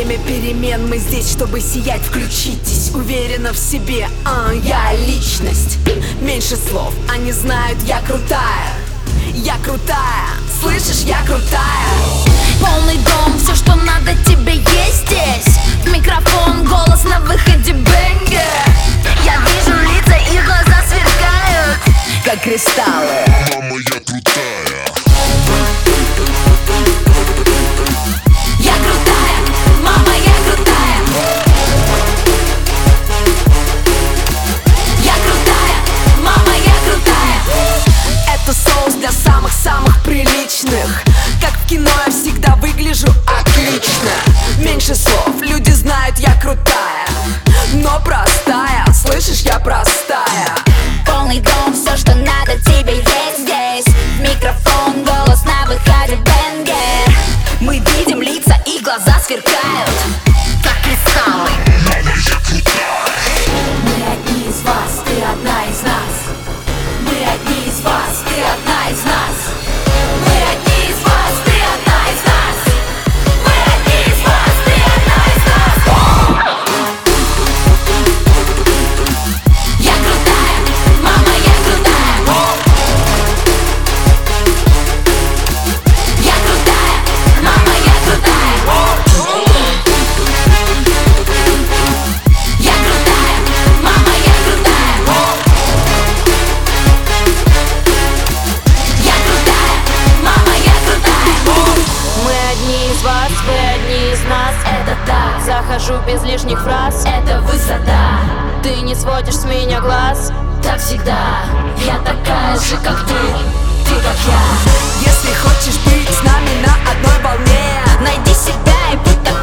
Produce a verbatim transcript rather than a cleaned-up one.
Время перемен, мы здесь, чтобы сиять. Включитесь, уверенно в себе, а, я личность. Меньше слов, они знают, я крутая. Я крутая, слышишь, я крутая. Полный дом, все, что надо тебе есть здесь. Микрофон, голос на выходе, бэнгер. Я вижу лица, их глаза сверкают, как кристаллы. Мама, я крутая. Я крутая, мама, я крутая. Я крутая, мама, я крутая. Это соус для самых-самых приличных. Как в кино я всегда выгляжу отлично. Меньше слов, люди знают, я крутая. Но простая, слышишь, я простая. Полный дом, все, что надо тебе есть здесь. Микрофон, голос на выходе, бэнгер. Мы видим лица, их глаза сверкают, как кристаллы. Мы одни из вас, ты одна из нас. Мы одни из вас, ты одна из нас. Мы одни из вас, ты одна из нас. Мы одни из вас, ты одна из нас. Я крутая, мама, я крутая. Я крутая, мама, я крутая. Я крутая, мама, я крутая. Я крутая, мама, я крутая. Мы одни из вас, вы одни из нас. Это так, Захожу без лишних фраз. это высота. Ты не сводишь с меня глаз. Так всегда, я такая же, как ты. Ты как я. Если хочешь быть с нами на одной волне, Найди себя и будь такой.